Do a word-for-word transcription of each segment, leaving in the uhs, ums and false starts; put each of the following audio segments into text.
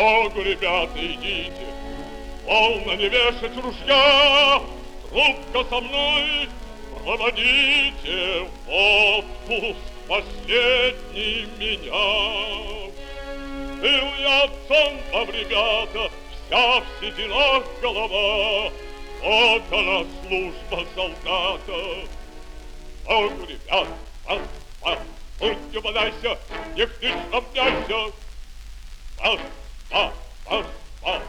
Богу, ребята, идите, полно не вешать ружья, трубка со мной, проводите в отпуск последний меня. Был я отцом, там, ребята, вся в сединах голова, вот она служба солдата. Богу, ребята, пас, пас, будь не подайся, не хнычь, равняйся. Пас, пас, пас, пас.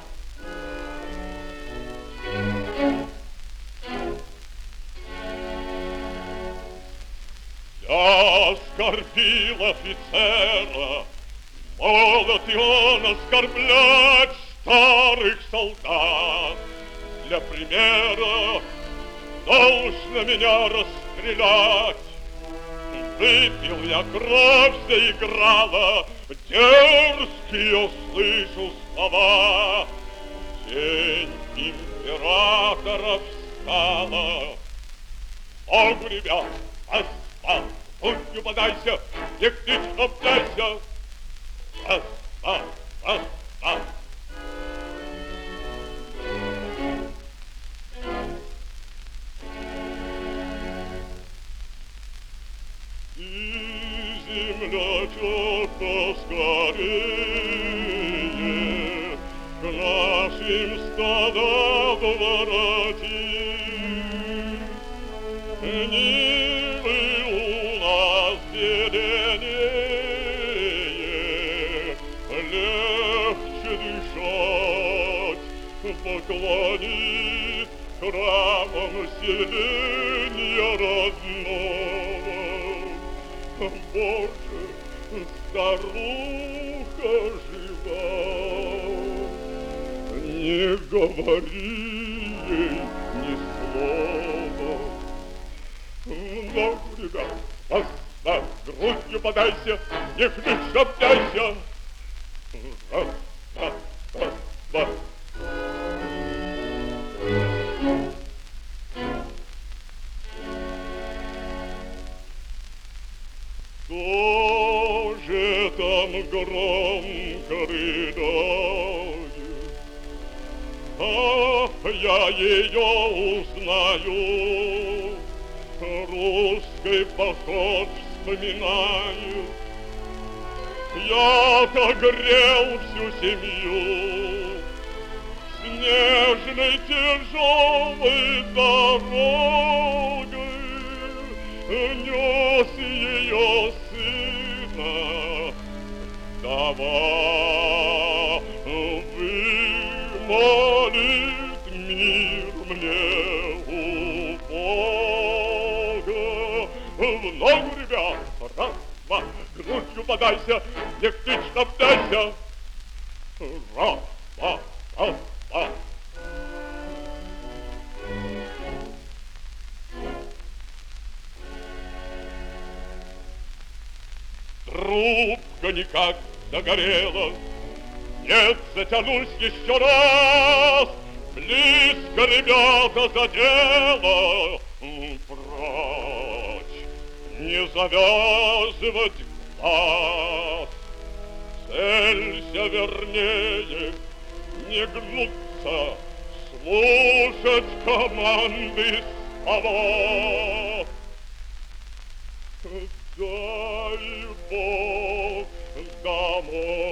Я оскорбил офицера, молод и он оскорблять старых солдат. Для примера должно меня расстрелять. Выпил я, кровь заиграла, дерзкие слышу слова. Тень императора встала. Богу, ребят, пас, пас, будь не подайся, не птичь, обдайся. Пас, пас, пас, пас. Землячок поскорее к нашим стадам вороти. Нивы у нас зеленее, легче дышать, поклонись храмам селения родного. Боже, старуха жива, не говори ей ни слова. Ну, ребят, пас, пас, грудью подайся, не хнычь, обдайся. Раз, раз, раз, раз. Кто же там громко рыдает? Ах, я ее узнаю, русский поход вспоминаю. Я-то грел всю семью, снежной тяжелой дорогой нес ее сына. Вдова вымолит мир мне у Бога. В ногу, ребят, раз, два, грудью подайся, не птичь, обдайся. Раз, два, раз, два. Трубка никак догорела. Нет, затянусь еще раз. Близко, ребята, за дело. Прочь, не завязывать глаз. Целься вернее, не гнуться, слушать команды слова. Дай Бог домой.